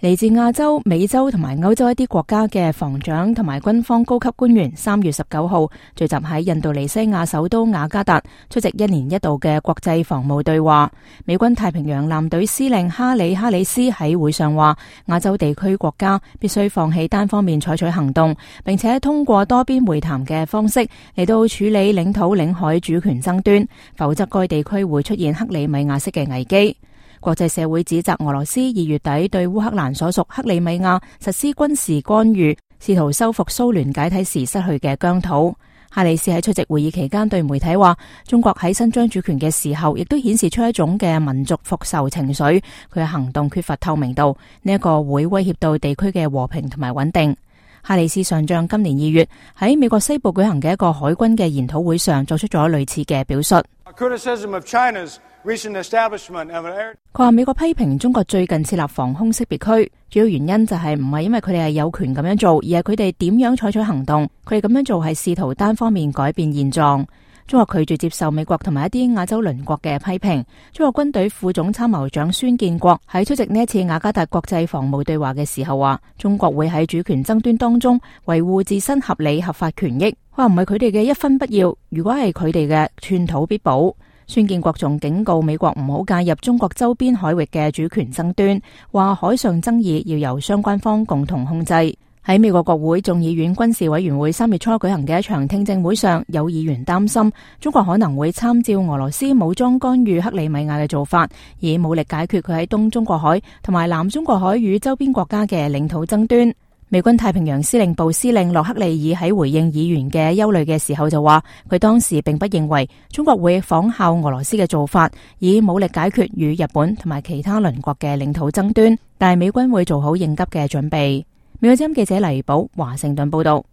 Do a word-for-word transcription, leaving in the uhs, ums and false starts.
嚟自亞洲、美洲同埋歐洲一啲國家嘅防長同埋軍方高級官員三月十九號聚集喺印度尼西亞首都雅加達，出席一年一度嘅國際防務對話。美軍太平洋艦隊司令哈里哈里斯喺會上話，亞洲地區國家必須放棄單方面採取行動，並且通過多邊會談嘅方式嚟到處理領土領海主權爭端，否則該地區會出現克里米亞式嘅危機。國際社會指責俄羅斯二月底對烏克蘭所屬克里米亞實施軍事干預，試圖收復蘇聯解體時失去嘅疆土。哈里斯喺出席會議期間對媒體話，中國喺伸張主權嘅時候，亦都顯示出一種嘅民族復仇情緒，佢嘅行動缺乏透明度，呢一個會威脅到地區嘅和平同埋穩定。哈里斯上將今年二月喺美國西部舉行嘅一個海軍嘅研討會上作出咗類似嘅表述。佢話美國批評中國最近設立防空識別區，主要原因就係唔係因為佢哋係有權咁樣做，而係佢哋點樣採取行動。佢哋咁樣做係試圖單方面改變現狀。中國拒絕接受美國同埋一啲亞洲鄰國嘅批評。中國軍隊副總參謀長孫建國喺出席呢一次雅加達國際防務對話嘅時候話，中國會喺主權爭端當中維護自身合理合法權益。佢話唔係佢哋嘅一分不要，如果係佢哋嘅，寸土必保。孫建國仲警告美國唔好介入中國周邊海域嘅主權爭端，話海上爭議要由相關方共同控制。喺美國國會眾議院軍事委員會三月初舉行嘅一場聽證會上，有議員擔心中國可能會參照俄羅斯武裝干預克里米亞嘅做法，以武力解決佢喺東中國海同埋南中國海與周邊國家嘅領土爭端。美軍太平洋司令部司令洛克利爾喺回應議員嘅憂慮嘅時候就話，佢當時並不認為中國會仿效俄羅斯嘅做法，以武力解決與日本同埋其他鄰國嘅領土爭端，但係美軍會做好應急嘅準備。美國之音記者黎寶華盛頓報道。